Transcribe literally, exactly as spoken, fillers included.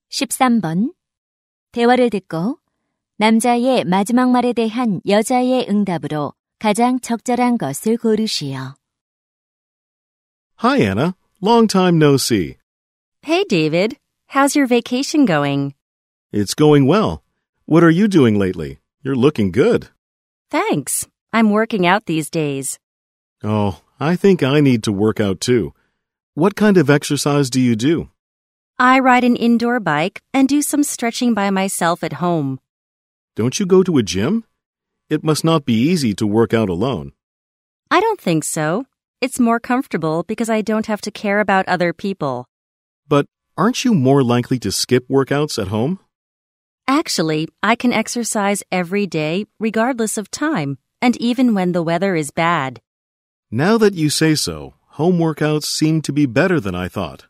십삼 번. 대화를 듣고 남자의 마지막 말에 대한 여자의 응답으로 가장 적절한 것을 고르시오. Hi, Anna. Long time no see. Hey, David. How's your vacation going? It's going well. What are you doing lately? You're looking good. Thanks. I'm working out these days. Oh, I think I need to work out too. What kind of exercise do you do? I ride an indoor bike and do some stretching by myself at home. Don't you go to a gym? It must not be easy to work out alone. I don't think so. It's more comfortable because I don't have to care about other people. But aren't you more likely to skip workouts at home? Actually, I can exercise every day regardless of time, and even when the weather is bad. Now that you say so, home workouts seem to be better than I thought.